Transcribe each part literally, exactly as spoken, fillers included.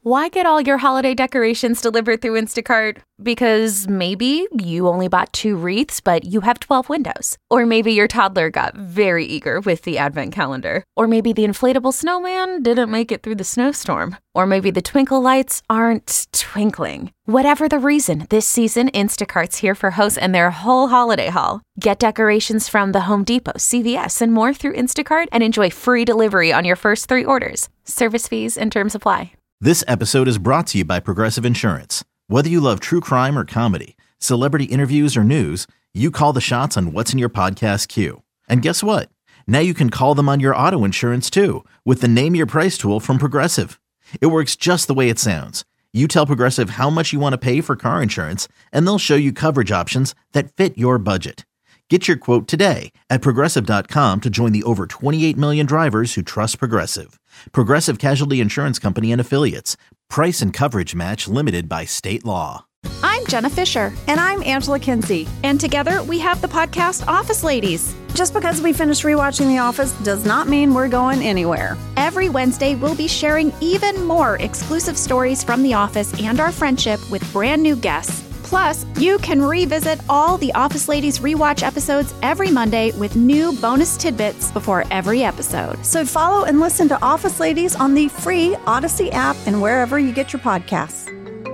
Why get all your holiday decorations delivered through Instacart? Because maybe you only bought two wreaths, but you have twelve windows. Or maybe your toddler got very eager with the advent calendar. Or maybe the inflatable snowman didn't make it through the snowstorm. Or maybe the twinkle lights aren't twinkling. Whatever the reason, this season, Instacart's here for hosts and their whole holiday haul. Get decorations from the Home Depot, C V S, and more through Instacart and enjoy free delivery on your first three orders. Service fees and terms apply. This episode is brought to you by Progressive Insurance. Whether you love true crime or comedy, celebrity interviews or news, you call the shots on what's in your podcast queue. And guess what? Now you can call them on your auto insurance too with the Name Your Price tool from Progressive. It works just the way it sounds. You tell Progressive how much you want to pay for car insurance, and they'll show you coverage options that fit your budget. Get your quote today at Progressive dot com to join the over twenty-eight million drivers who trust Progressive. Progressive Casualty Insurance Company and Affiliates. Price and coverage match limited by state law. I'm Jenna Fisher. And I'm Angela Kinsey. And together we have the podcast Office Ladies. Just because we finished rewatching The Office does not mean we're going anywhere. Every Wednesday, we'll be sharing even more exclusive stories from The Office and our friendship with brand new guests. Plus, you can revisit all the Office Ladies rewatch episodes every Monday with new bonus tidbits before every episode. So follow and listen to Office Ladies on the free Odyssey app and wherever you get your podcasts.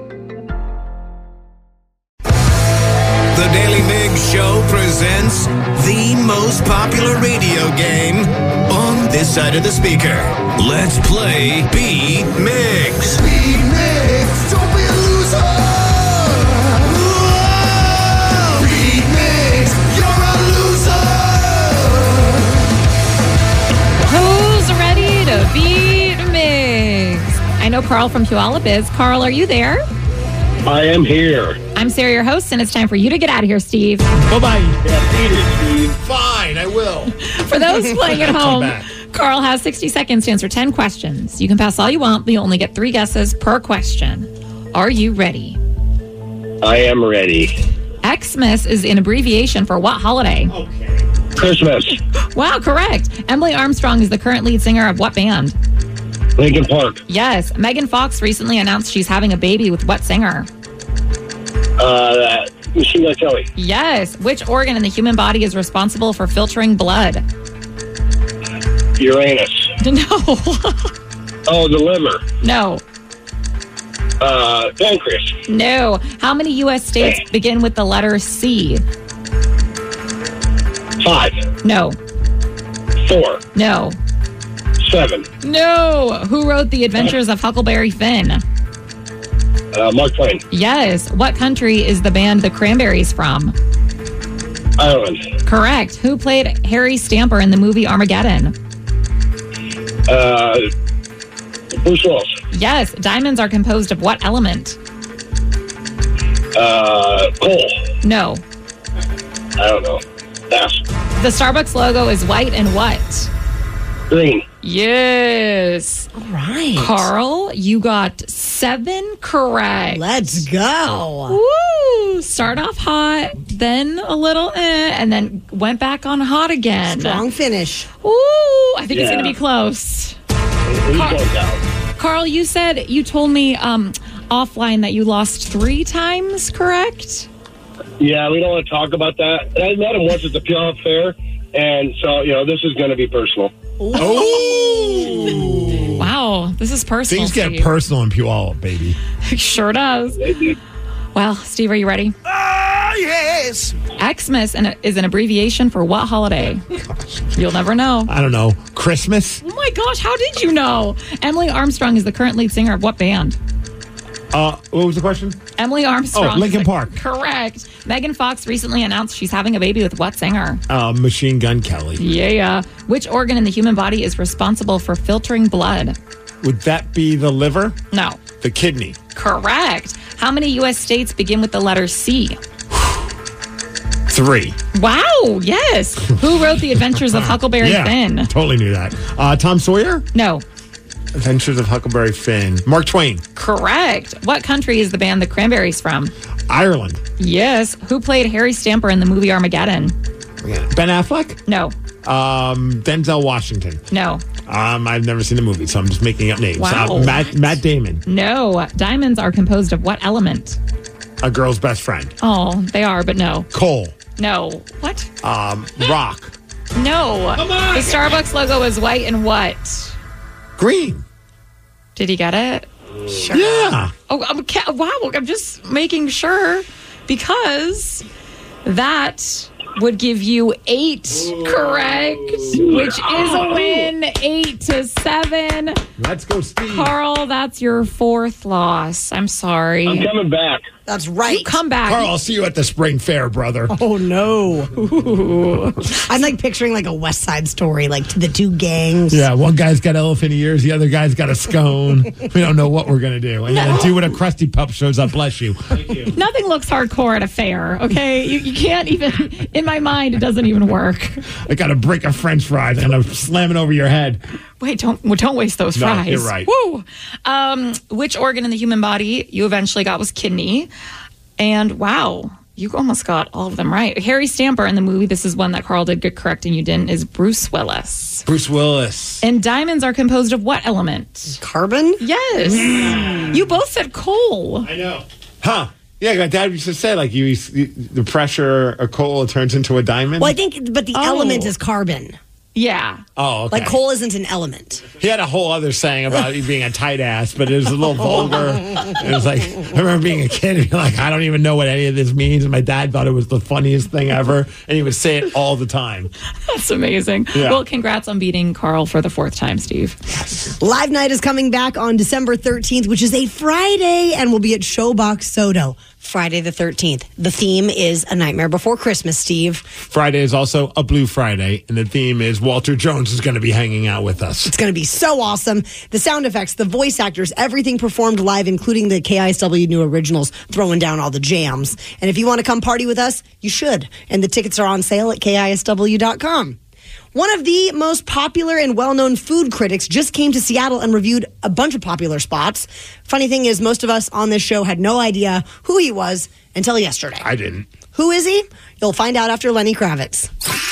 The Daily Migs Show presents the most popular radio game on this side of the speaker. Let's play Beat Migs. Beat Migs, don't be a loser. Beat Migs. I know Carl from Puyallup is. Carl, are you there? I am here. I'm Sarah, your host, and it's time for you to get out of here, Steve. Bye-bye. Yeah, beat it, Steve. Fine, I will. For those playing at home, Carl has sixty seconds to answer ten questions. You can pass all you want, but you only get three guesses per question. Are you ready? I am ready. Xmas is an abbreviation for what holiday? Okay. Christmas. Wow, correct. Emily Armstrong is the current lead singer of what band? Linkin Park. Yes. Megan Fox recently announced she's having a baby with what singer? Uh, Machine Gun Kelly. Yes. Which organ in the human body is responsible for filtering blood? Uranus. No. Oh, the liver. No. Uh, pancreas. No. How many U S states hey. begin with the letter C? Five. No. Four. No. Seven. No. Who wrote The Adventures of Huckleberry Finn? Uh, Mark Twain. Yes. What country is the band The Cranberries from? Ireland. Correct. Who played Harry Stamper in the movie Armageddon? Uh, Bruce Willis. Yes. Diamonds are composed of what element? Uh, coal. No. I don't know. Pass. The Starbucks logo is white and what? Green. Yes. All right. Carl, you got seven correct. Let's go. Woo! Start off hot, then a little eh, and then went back on hot again. Strong finish. Ooh, I think yeah. it's going to be close. Carl, Carl, you said, you told me um, offline that you lost three times, correct? Yeah, we don't want to talk about that. I met him once at the Puyallup Fair, and so, you know, this is going to be personal. Oh! Wow, this is personal. Things get Steve. personal in Puyallup, baby. It sure does. Well, Steve, are you ready? Ah, uh, yes. Xmas is an abbreviation for what holiday? You'll never know. I don't know. Christmas? Oh my gosh, how did you know? Emily Armstrong is the current lead singer of what band? Uh, what was the question? Emily Armstrong. Oh, Linkin Park. Correct. Megan Fox recently announced she's having a baby with what singer? Uh, Machine Gun Kelly. Yeah. Which organ in the human body is responsible for filtering blood? Would that be the liver? No. The kidney. Correct. How many U S states begin with the letter C? Three. Wow, yes. Who wrote The Adventures of Huckleberry yeah, Finn? Totally knew that. Uh, Tom Sawyer? No. Adventures of Huckleberry Finn. Mark Twain. Correct. What country is the band The Cranberries from? Ireland. Yes. Who played Harry Stamper in the movie Armageddon? Ben Affleck? No. Um, Denzel Washington. No. Um, I've never seen the movie, so I'm just making up names. Wow. Uh, Matt, Matt Damon. No. Diamonds are composed of what element? A girl's best friend. Oh, they are, but no. Coal. No. What? Um, rock. No. Come on. The Starbucks logo is white and what? Green. Did he get it? Sure. Yeah. Oh, I'm, ca- wow. I'm just making sure because that would give you eight correct, which is a win, eight to seven. Let's go, Steve. Carl, that's your fourth loss. I'm sorry. I'm coming back. That's right. You come back. Carl, I'll see you at the spring fair, brother. Oh, no. I'm like picturing like a West Side Story, like the two gangs. Yeah, one guy's got elephant ears, the other guy's got a scone. We don't know what we're going to do. I'm going to do when a crusty pup shows up. Bless you. Thank you. Nothing looks hardcore at a fair, okay? You, you can't even, in my mind, it doesn't even work. I got to break a french fry and I'm slamming over your head. Wait, don't well, don't waste those No, fries. you're right. Woo! Um, which organ in the human body you eventually got was kidney. And wow, you almost got all of them right. Harry Stamper in the movie, this is one that Carl did good correct and you didn't, is Bruce Willis. Bruce Willis. And diamonds are composed of what element? Carbon? Yes. Mm. You both said coal. I know. Huh. Yeah, my dad used to say, like, you, you the pressure of coal turns into a diamond. Well, I think, but the Oh. element is carbon. Yeah. Oh, okay. Like coal isn't an element. He had a whole other saying about you being a tight ass, but it was a little vulgar. It was like, I remember being a kid and being like, I don't even know what any of this means. And my dad thought it was the funniest thing ever. And he would say it all the time. That's amazing. Yeah. Well, congrats on beating Carl for the fourth time, Steve. Live Night is coming back on December thirteenth, which is a Friday, and we'll be at Showbox Soto Friday the thirteenth. The theme is A Nightmare Before Christmas, Steve. Friday is also a Blue Friday, and the theme is Walter Jones is going to be hanging out with us. It's going to be so awesome. The sound effects, the voice actors, everything performed live, including the K I S W new originals, throwing down all the jams. And if you want to come party with us, you should. And the tickets are on sale at K I S W dot com. One of the most popular and well-known food critics just came to Seattle and reviewed a bunch of popular spots. Funny thing is, most of us on this show had no idea who he was until yesterday. I didn't. Who is he? You'll find out after Lenny Kravitz.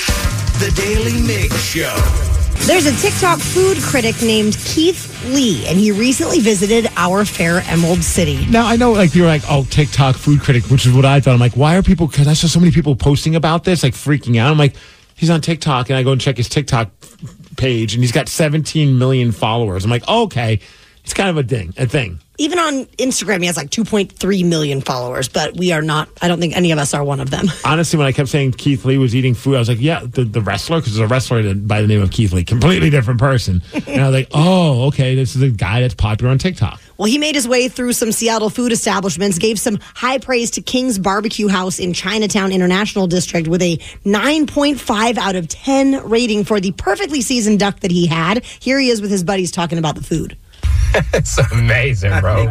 The Daily Mig Show. There's a TikTok food critic named Keith Lee, and he recently visited our fair Emerald City. Now, I know, like, you're like, oh, TikTok food critic, which is what I thought. I'm like, why are people, because I saw so many people posting about this, like, freaking out. I'm like, he's on TikTok, and I go and check his TikTok page, and he's got seventeen million followers. I'm like, oh, okay, it's kind of a thing, a thing. Even on Instagram, he has like two point three million followers, but we are not, I don't think any of us are one of them. Honestly, when I kept saying Keith Lee was eating food, I was like, yeah, the, the wrestler, because there's a wrestler that, by the name of Keith Lee, completely different person. And I was like, oh, okay, this is a guy that's popular on TikTok. Well, he made his way through some Seattle food establishments, gave some high praise to King's Barbecue House in Chinatown International District with a nine point five out of ten rating for the perfectly seasoned duck that he had. Here he is with his buddies talking about the food. It's amazing, bro.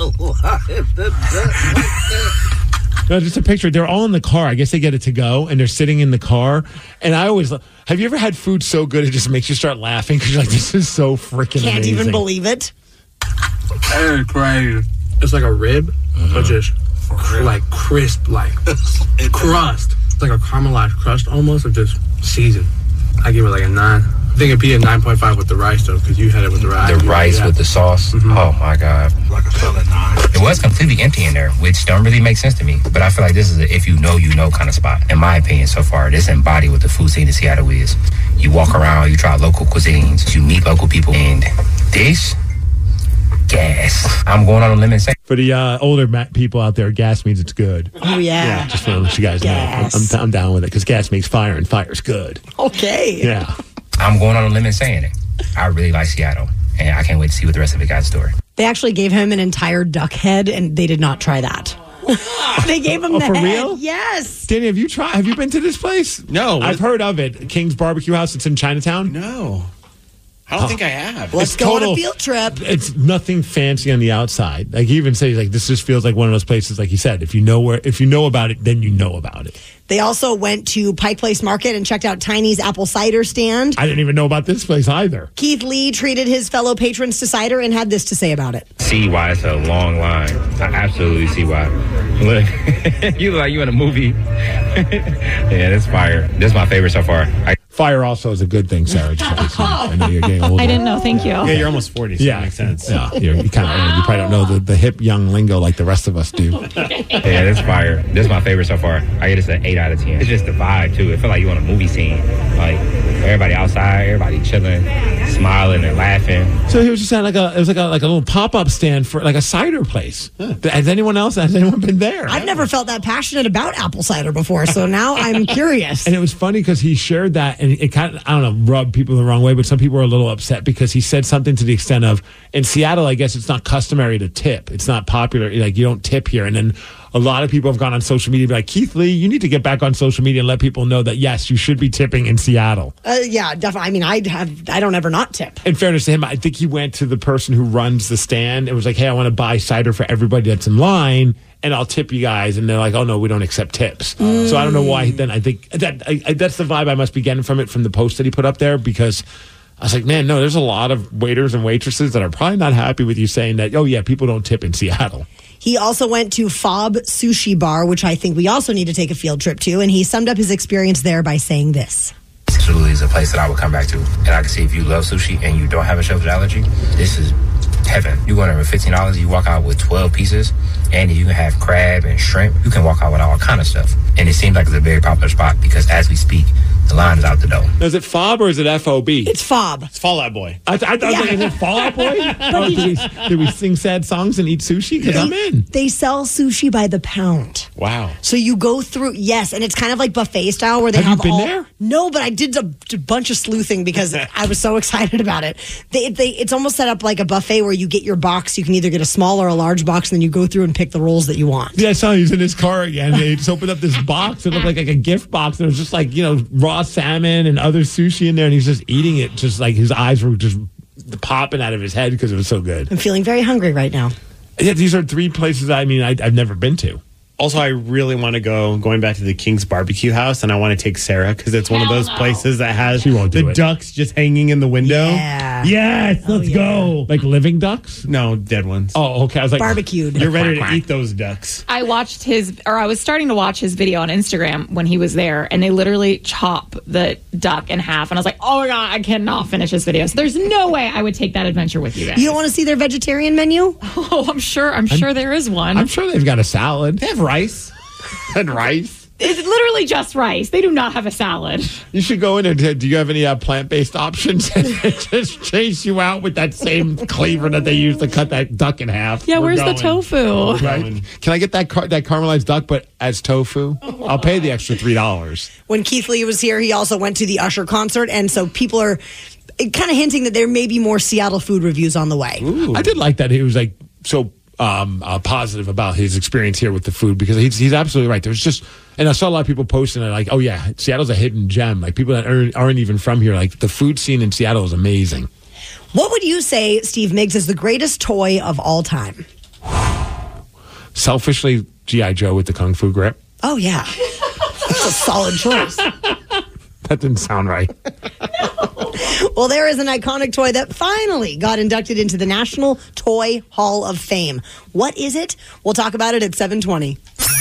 No, just a picture. They're all in the car. I guess they get it to go, and they're sitting in the car. And I always, have you ever had food so good it just makes you start laughing because you're like, this is so freaking Can't amazing. even believe it. It's crazy. It's like a rib, uh-huh. but just cr- like crisp, like crust. It's like a caramelized crust almost, of just seasoned. I give it like a nine. I think it'd be a nine point five with the rice, though, because you had it with the rice. The rice yeah. with the sauce. Mm-hmm. Oh, my God. Like a solid nine. It was completely empty in there, which don't really make sense to me. But I feel like this is a if you know, you know kind of spot. In my opinion, so far, this embodies what the food scene in Seattle is. You walk around, you try local cuisines, you meet local people, and this, gas. I'm going on a limb and saying. For the uh, older ma- people out there, gas means it's good. Oh, yeah. Yeah, just want to let you guys Gas. know. I'm, I'm down with it because gas makes fire, and fire's good. Okay. Yeah. I'm going on a limb and saying it. I really like Seattle, and I can't wait to see what the rest of it got in store. They actually gave him an entire duck head, and they did not try that. They gave him Oh, the for head. real? Yes. Danny, have you tried? Have you been to this place? No. I've heard of it. King's Barbecue House. It's in Chinatown. No. I don't oh. think I have. Let's It's go total, on a field trip. It's nothing fancy on the outside. Like he even says, like this just feels like one of those places. Like he said, if you know where, if you know about it, then you know about it. They also went to Pike Place Market and checked out Tiny's apple cider stand. I didn't even know about this place either. Keith Lee treated his fellow patrons to cider and had this to say about it. See why it's a long line. I absolutely see why. Look, you look like you in a movie. Yeah, that's fire. This is my favorite so far. I- Fire also is a good thing, Sarah. Just I know you're getting older. I didn't know. Thank you. Yeah, you're almost forty, so Yeah, that makes sense. Yeah, you're, you kind of you probably don't know the, the hip young lingo like the rest of us do. Yeah, this fire. This is my favorite so far. I get this an eight out of ten. It's just the vibe too. It feels like you on a movie scene. Like everybody outside, everybody chilling, smiling and laughing. So he was just at like a it was like a like a little pop up stand for like a cider place. Huh. Has anyone else? Has anyone been there? I've never felt that passionate about apple cider before, so now I'm curious. And it was funny because he shared that, and it kind of I don't know rubbed people the wrong way, but some people were a little upset because he said something to the extent of, in Seattle, I guess it's not customary to tip. It's not popular. Like, you don't tip here. And then a lot of people have gone on social media and be like, Keith Lee, you need to get back on social media and let people know that, yes, you should be tipping in Seattle. Uh, yeah, definitely. I mean, I have, I don't ever not tip. In fairness to him, I think he went to the person who runs the stand and was like, hey, I want to buy cider for everybody that's in line, and I'll tip you guys. And they're like, oh, no, we don't accept tips. Mm. So I don't know why. Then I think that I, I, that's the vibe I must be getting from it, from the post that he put up there, because I was like, man, no, there's a lot of waiters and waitresses that are probably not happy with you saying that, oh, yeah, people don't tip in Seattle. He also went to Fob Sushi Bar, which I think we also need to take a field trip to, and he summed up his experience there by saying this. Truly is a place that I would come back to. And I can see if you love sushi and you don't have a shellfish allergy, this is heaven. You go in there with fifteen dollars, you walk out with twelve pieces, and you can have crab and shrimp. You can walk out with all kind of stuff. And it seems like it's a very popular spot because as we speak, the line is out the door. Now, is it Fob or is it F O B? It's Fob. It's Fallout Boy. I, th- I thought, yeah. like, is it Fallout Boy? Oh, did, we, did we sing sad songs and eat sushi? Because yeah. I'm in. They sell sushi by the pound. Wow. So you go through, yes, and it's kind of like buffet style where they have, have you been all, there? No, but I did a, a bunch of sleuthing because I was so excited about it. They, they, it's almost set up like a buffet where you get your box. You can either get a small or a large box, and then you go through and pick the rolls that you want. Yeah, I saw he was in his car again. They just opened up this box. It looked like, like a gift box. There was just like, you know, raw salmon and other sushi in there, and he's just eating it, just like his eyes were just popping out of his head because it was so good. I'm feeling very hungry right now. Yeah, these are three places I mean I, I've never been to. Also, I really want to go, going back to the King's Barbecue House, and I want to take Sarah because it's one of those places that has the ducks just hanging in the window. Yeah. Yes, oh, let's yeah. go. Like living ducks? No, dead ones. Oh, okay. I was like, barbecued. You're ready to eat those ducks. I watched his, or I was starting to watch his video on Instagram when he was there, and they literally chop the duck in half. And I was like, oh my God, I cannot finish this video. So there's no way I would take that adventure with you guys. You don't want to see their vegetarian menu? Oh, I'm sure. I'm, I'm sure there is one. I'm sure they've got a salad. They have rice. And rice. It's literally just rice. They do not have a salad. You should go in and say, do you have any uh, plant-based options? And just chase you out with that same cleaver that they use to cut that duck in half. Yeah, We're where's going. the tofu? Right? Can I get that car- that caramelized duck, but as tofu? Oh, I'll pay the extra three dollars. When Keith Lee was here, he also went to the Usher concert, and so people are kind of hinting that there may be more Seattle food reviews on the way. Ooh. I did like that he was like so um, uh, positive about his experience here with the food, because he's, he's absolutely right. There's just, and I saw a lot of people posting it like, oh yeah, Seattle's a hidden gem. Like people that aren't, aren't even from here. Like the food scene in Seattle is amazing. What would you say, Steve Miggs, is the greatest toy of all time? Selfishly, G I. Joe with the Kung Fu grip. Oh yeah, that's a solid choice. That didn't sound right. No. Well, there is an iconic toy that finally got inducted into the National Toy Hall of Fame. What is it? We'll talk about it at seven twenty.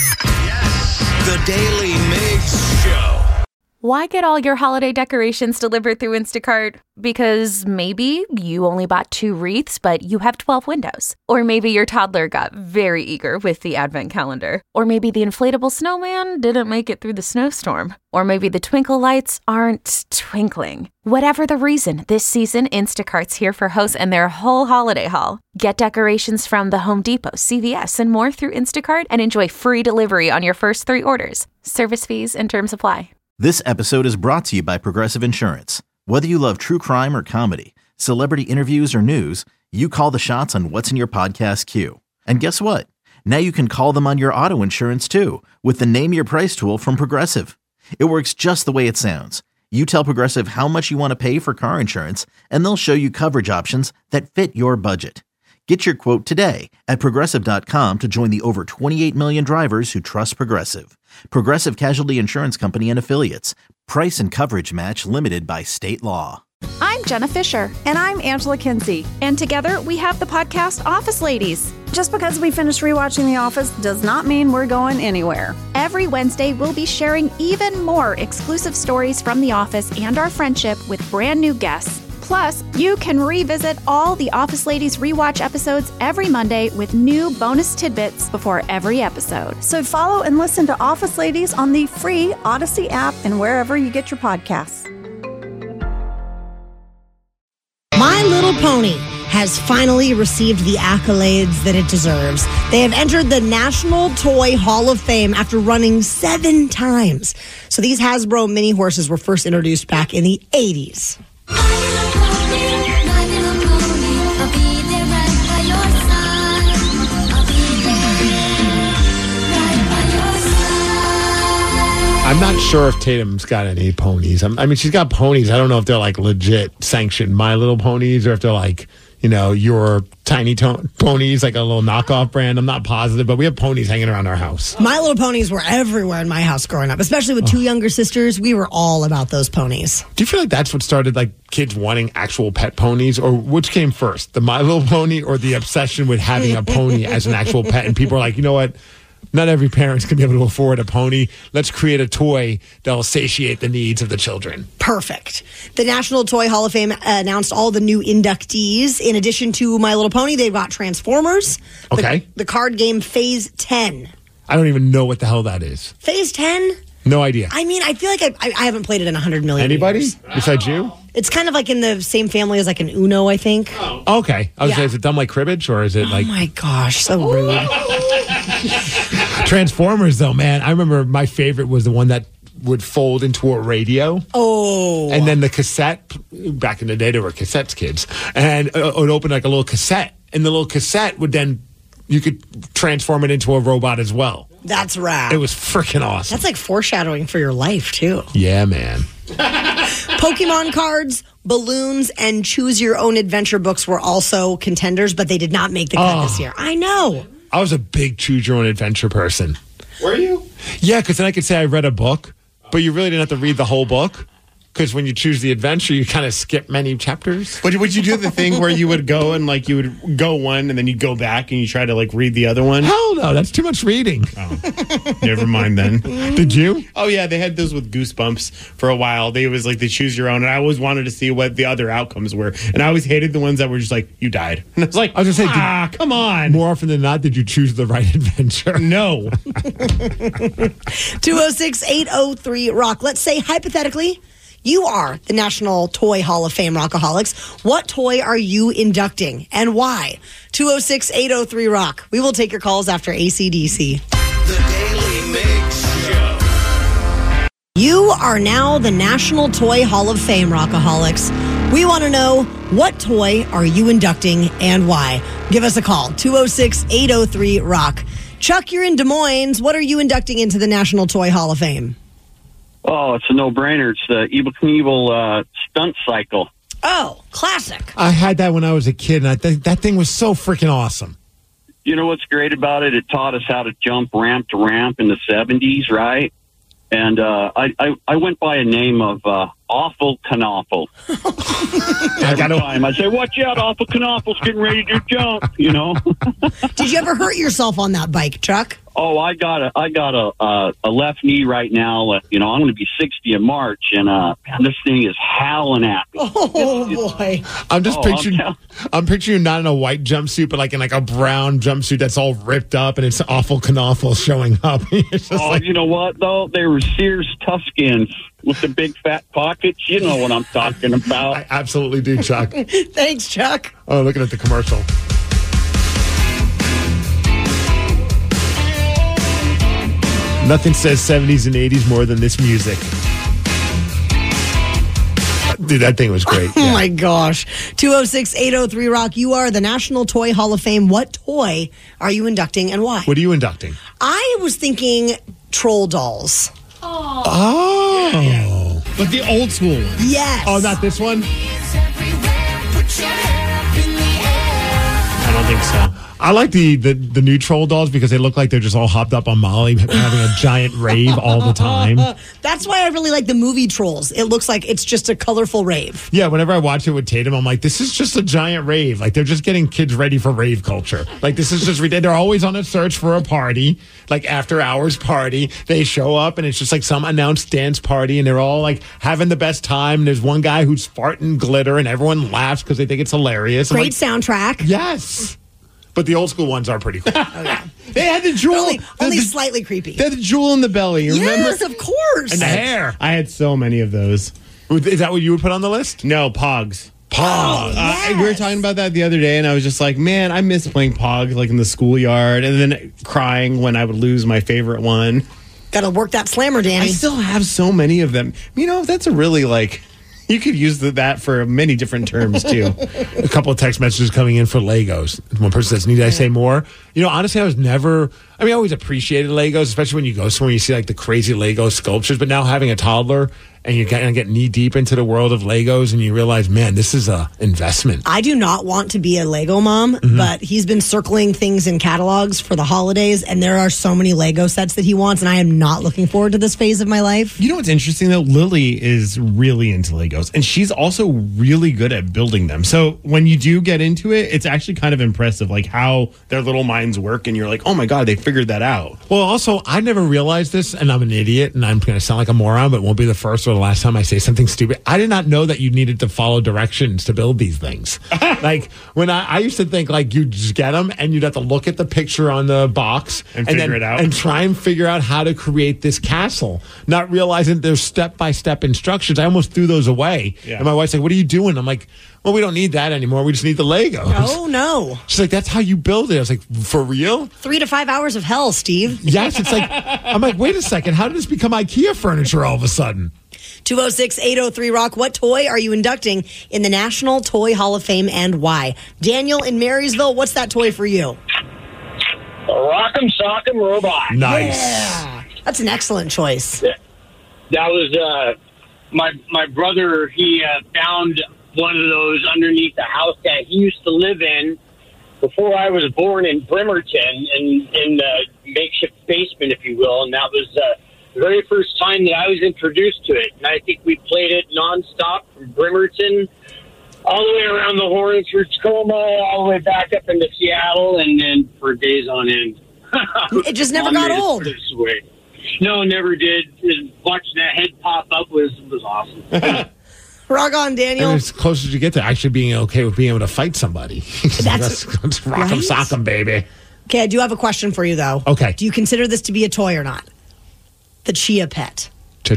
Yes, the Daily Mix Show. Why get all your holiday decorations delivered through Instacart? Because maybe you only bought two wreaths, but you have twelve windows. Or maybe your toddler got very eager with the advent calendar. Or maybe the inflatable snowman didn't make it through the snowstorm. Or maybe the twinkle lights aren't twinkling. Whatever the reason, this season, Instacart's here for hosts and their whole holiday haul. Get decorations from the Home Depot, C V S, and more through Instacart and enjoy free delivery on your first three orders. Service fees and terms apply. This episode is brought to you by Progressive Insurance. Whether you love true crime or comedy, celebrity interviews or news, you call the shots on what's in your podcast queue. And guess what? Now you can call them on your auto insurance too with the Name Your Price tool from Progressive. It works just the way it sounds. You tell Progressive how much you want to pay for car insurance, and they'll show you coverage options that fit your budget. Get your quote today at Progressive dot com to join the over twenty-eight million drivers who trust Progressive. Progressive Casualty Insurance Company and Affiliates. Price and coverage match limited by state law. I'm Jenna Fisher. And I'm Angela Kinsey. And together we have the podcast Office Ladies. Just because we finished rewatching The Office does not mean we're going anywhere. Every Wednesday, we'll be sharing even more exclusive stories from The Office and our friendship with brand new guests. Plus, you can revisit all the Office Ladies rewatch episodes every Monday with new bonus tidbits before every episode. So follow and listen to Office Ladies on the free Odyssey app and wherever you get your podcasts. My Little Pony has finally received the accolades that it deserves. They have entered the National Toy Hall of Fame after running seven times. So these Hasbro mini horses were first introduced back in the eighties. I'm not sure if Tatum's got any ponies. I'm, I mean, she's got ponies. I don't know if they're like legit sanctioned My Little Ponies or if they're like, you know, your tiny to- ponies, like a little knockoff brand. I'm not positive, but we have ponies hanging around our house. My Little Ponies were everywhere in my house growing up, especially with two oh. younger sisters. We were all about those ponies. Do you feel like that's what started like kids wanting actual pet ponies, or which came first, the My Little Pony or the obsession with having a pony as an actual pet? And people are like, you know what? Not every parent's going to be able to afford a pony. Let's create a toy that'll satiate the needs of the children. Perfect. The National Toy Hall of Fame announced all the new inductees. In addition to My Little Pony, they've got Transformers. Okay. The, the card game Phase ten. I don't even know what the hell that is. Phase ten? No idea. I mean, I feel like I, I, I haven't played it in one hundred million Anybody years. besides you? It's kind of like in the same family as like an Uno, I think. Oh. Okay. I was Yeah. saying, is it dumb like cribbage, or is it like... Oh my gosh, so rude. Transformers, though, man. I remember my favorite was the one that would fold into a radio. Oh. And then the cassette, back in the day, there were cassettes, kids. And it would open like a little cassette. And the little cassette would then, you could transform it into a robot as well. That's rad. It was freaking awesome. That's like foreshadowing for your life, too. Yeah, man. Pokemon cards, balloons, and choose your own adventure books were also contenders, but they did not make the cut Oh. this year. I know. I was a big choose your own adventure person. Were you? Yeah, because then I could say I read a book, but you really didn't have to read the whole book. Because when you choose the adventure, you kind of skip many chapters. Would, would you do the thing where you would go and like you would go one and then you'd go back and you try to like read the other one? Hell no, that's too much reading. Oh, never mind then. Did you? Oh yeah, they had those with Goosebumps for a while. They was like they choose your own, and I always wanted to see what the other outcomes were, and I always hated the ones that were just like you died. And I was like, I was gonna say, ah, did, come on. More often than not, did you choose the right adventure? No. two oh six, eight oh three, rock. Let's say hypothetically, you are the National Toy Hall of Fame Rockaholics. What toy are you inducting and why? two oh six, eight oh three, rock. We will take your calls after A C D C. The Daily Mix Show. You are now the National Toy Hall of Fame Rockaholics. We want to know, what toy are you inducting and why? Give us a call, two oh six, eight oh three, rock. Chuck, you're in Des Moines. What are you inducting into the National Toy Hall of Fame? Oh, it's a no-brainer. It's the Evel Knievel uh, stunt cycle. Oh, classic. I had that when I was a kid, and I think that thing was so freaking awesome. You know what's great about it? It taught us how to jump ramp to ramp in the seventies, right? And uh, I, I I went by a name of uh, Awful Kanoffle. Every gotta- time I say, watch out, Awful Kanoffle's getting ready to jump, you know? Did you ever hurt yourself on that bike, Chuck? Oh, I got a, I got a, uh, a left knee right now. Uh, you know, I'm going to be sixty in March, and uh, man, this thing is howling at me. Oh boy! I'm just Oh, picturing, I'm I'm picturing you not in a white jumpsuit, but like in like a brown jumpsuit that's all ripped up, and it's Awful Kanoffle showing up. It's just Oh, like, you know what though? They were Sears Tuskins with the big fat pockets. You know what I'm talking about. I absolutely do, Chuck. Thanks, Chuck. Oh, looking at the commercial. Nothing says seventies and eighties more than this music. Dude, that thing was great. Oh my gosh. two oh six, eight oh three, rock. You are the National Toy Hall of Fame. What toy are you inducting and why? What are you inducting? I was thinking troll dolls. Oh. But the old school one. Yes. Oh, not this one? I don't think so. I like the, the, the new troll dolls because they look like they're just all hopped up on Molly, having a giant rave all the time. That's why I really like the movie Trolls. It looks like it's just a colorful rave. Yeah, whenever I watch it with Tatum, I'm like, this is just a giant rave. Like, they're just getting kids ready for rave culture. Like, this is just ridiculous. They're always on a search for a party, like after hours party. They show up and it's just like some announced dance party and they're all like having the best time. There's one guy who's farting glitter and everyone laughs because they think it's hilarious. I'm Great like, soundtrack. Yes. But the old school ones are pretty cool. Oh, yeah. They had the jewel. Only, the, only the, slightly creepy. They had the jewel in the belly. You remember? Yes, of course. And the hair. I had so many of those. Is that what you would put on the list? No, Pogs. Pog. Uh, yes. We were talking about that the other day, and I was just like, man, I miss playing Pog, like in the schoolyard, and then crying when I would lose my favorite one. Got to work that slammer, Danny. I still have so many of them. You know, that's a really like... You could use the, that for many different terms, too. A couple of text messages coming in for Legos. One person says, need I say more? You know, honestly, I was never... I mean, I always appreciated Legos, especially when you go somewhere and you see, like, the crazy Lego sculptures. But now having a toddler and you kind of get knee-deep into the world of Legos and you realize, man, this is a investment. I do not want to be a Lego mom, mm-hmm. but he's been circling things in catalogs for the holidays, and there are so many Lego sets that he wants, and I am not looking forward to this phase of my life. You know what's interesting, though? Lily is really into Legos, and she's also really good at building them. So when you do get into it, it's actually kind of impressive, like how their little minds work, and you're like, oh my God, they figured that out. Well, also, I never realized this, and I'm an idiot, and I'm going to sound like a moron, but it won't be the first or the last time I say something stupid. I did not know that you needed to follow directions to build these things. Like, when I, I used to think, like, you just get them, and you'd have to look at the picture on the box and, and figure then, it out. And try and figure out how to create this castle, not realizing there's step-by-step instructions. I almost threw those away. Yeah. And my wife's like, what are you doing? I'm like, well, we don't need that anymore. We just need the Legos. Oh, no. She's like, that's how you build it. I was like, for real? Three to five hours of hell, Steve. Yes, it's like, I'm like, wait a second. How did this become IKEA furniture all of a sudden? two oh six, eight oh three, rock. What toy are you inducting in the National Toy Hall of Fame and why? Daniel in Marysville, what's that toy for you? A Rock'em Sock'em Robot. Nice. Yeah. That's an excellent choice. That was uh, my my brother. He uh, found one of those underneath the house that he used to live in before I was born in Bremerton, in, in the makeshift basement, if you will. And that was uh, the very first time that I was introduced to it. And I think we played it nonstop from Bremerton all the way around the horn through Tacoma, all the way back up into Seattle, and then for days on end. It just never got old. No, never did. Watching that head pop up was, was awesome. Rock on, Daniel. And as close as you get to actually being okay with being able to fight somebody. That's, that's, that's rock 'em, right? sock 'em, baby. Okay, I do have a question for you, though. Okay. Do you consider this to be a toy or not? The Chia Pet.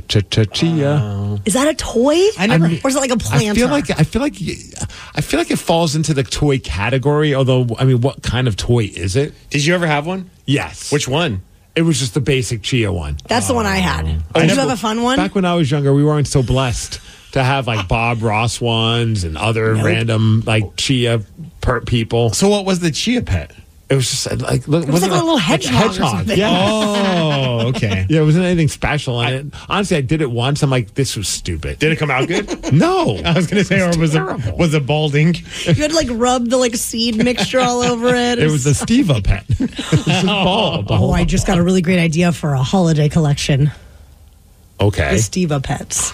Chia. Is that a toy? I never. Or is it like a planter? I feel like I feel like I feel like it falls into the toy category. Although, I mean, what kind of toy is it? Did you ever have one? Yes. Which one? It was just the basic Chia one. That's the one I had. I Did you never- have a fun one? Back when I was younger, we weren't so blessed to have like Bob Ross ones and other Nope. random like Chia per people. So what was the Chia Pet? It was just like look, It was like a little hedgehog or something. Yeah. Oh, okay. Yeah, it wasn't anything special. And it, honestly, I did it once. I'm like, this was stupid. Did it come out good? No. I was going to say, or was it, was it balding? You had to like rub the like seed mixture all over it. It was a Steva Pet. It was bald. Oh, I just got a really great idea for a holiday collection. Okay. The Steva Pets.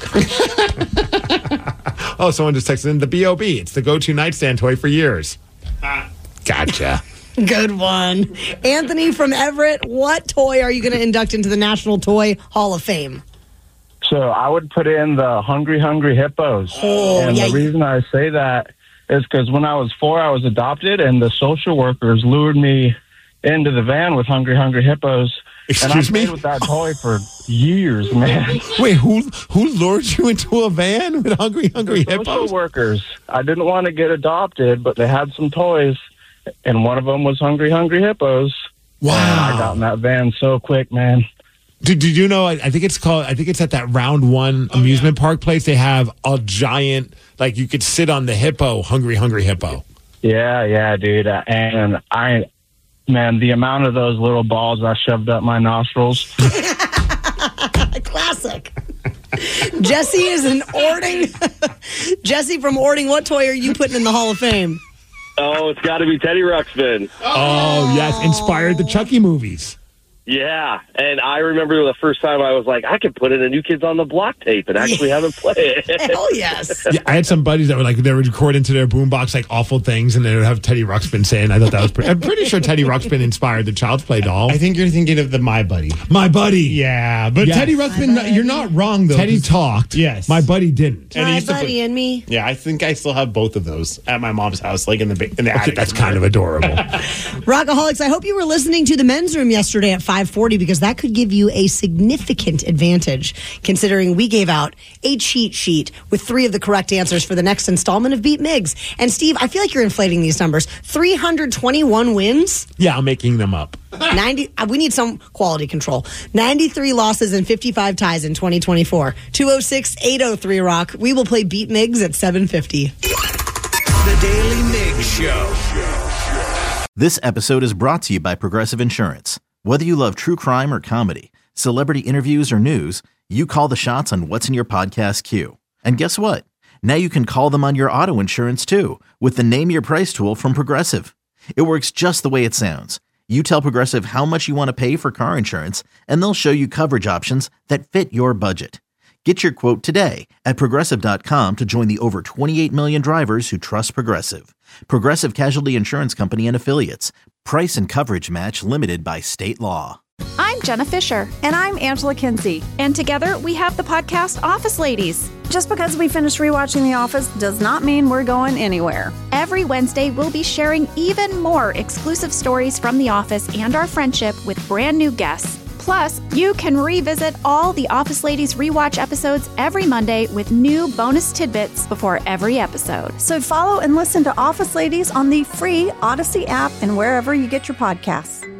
Oh, someone just texted in the B O B. It's the go-to nightstand toy for years. Gotcha. Good one. Anthony from Everett, what toy are you going to induct into the National Toy Hall of Fame? So I would put in the Hungry Hungry Hippos. Oh, and yeah. the reason I say that is because when I was four, I was adopted, and the social workers lured me into the van with Hungry Hungry Hippos. Excuse and I played me? with that toy for years, man. Wait, who who lured you into a van with Hungry Hungry Social Hippos? workers. I didn't want to get adopted, but they had some toys, and one of them was Hungry Hungry Hippos. Wow. And I got in that van so quick, man. Did, did you know? I, I think it's called. I think it's at that Round One Oh, amusement park place. They have a giant, like you could sit on the hippo, Hungry Hungry Hippo. Yeah, yeah, dude. Uh, And I, man, the amount of those little balls I shoved up my nostrils. Classic. Jesse is in Ording. Jesse from Ording, what toy are you putting in the Hall of Fame? Oh, it's got to be Teddy Ruxpin. Oh, yes. Inspired the Chucky movies. Yeah, and I remember the first time I was like, I could put in a New Kids on the Block tape and actually have it play it. Hell yes. Yeah, I had some buddies that were like, they would record into their boombox like awful things, and they would have Teddy Ruxpin saying, I thought that was pretty. I'm pretty sure Teddy Ruxpin inspired the Child's Play doll. I think you're thinking of the My Buddy. My Buddy. Yeah, but Yes. Teddy Ruxpin, you're not wrong, though. Teddy 'cause- talked. Yes. My buddy didn't. And he My used to buddy put- and me. Yeah, I think I still have both of those at my mom's house, like in the ba- in the Okay, attic. that's kind of adorable. Rockaholics, I hope you were listening to the men's room yesterday at five forty because that could give you a significant advantage considering we gave out a cheat sheet with three of the correct answers for the next installment of Beat Migs. And Steve, I feel like you're inflating these numbers. three hundred twenty-one wins. Yeah, I'm making them up. ninety uh, we need some quality control. ninety-three losses and fifty-five ties in twenty twenty-four. two oh six, eight oh three Rock. We will play Beat Migs at seven fifty. The Daily Migs Show. This episode is brought to you by Progressive Insurance. Whether you love true crime or comedy, celebrity interviews or news, you call the shots on what's in your podcast queue. And guess what? Now you can call them on your auto insurance too with the Name Your Price tool from Progressive. It works just the way it sounds. You tell Progressive how much you want to pay for car insurance, and they'll show you coverage options that fit your budget. Get your quote today at Progressive dot com to join the over twenty-eight million drivers who trust Progressive. Progressive Casualty Insurance Company and Affiliates. Price and coverage match limited by state law. I'm Jenna Fisher. And I'm Angela Kinsey. And together we have the podcast Office Ladies. Just because we finished rewatching The Office does not mean we're going anywhere. Every Wednesday, we'll be sharing even more exclusive stories from The Office and our friendship with brand new guests. Plus, you can revisit all the Office Ladies rewatch episodes every Monday with new bonus tidbits before every episode. So follow and listen to Office Ladies on the free Odyssey app and wherever you get your podcasts.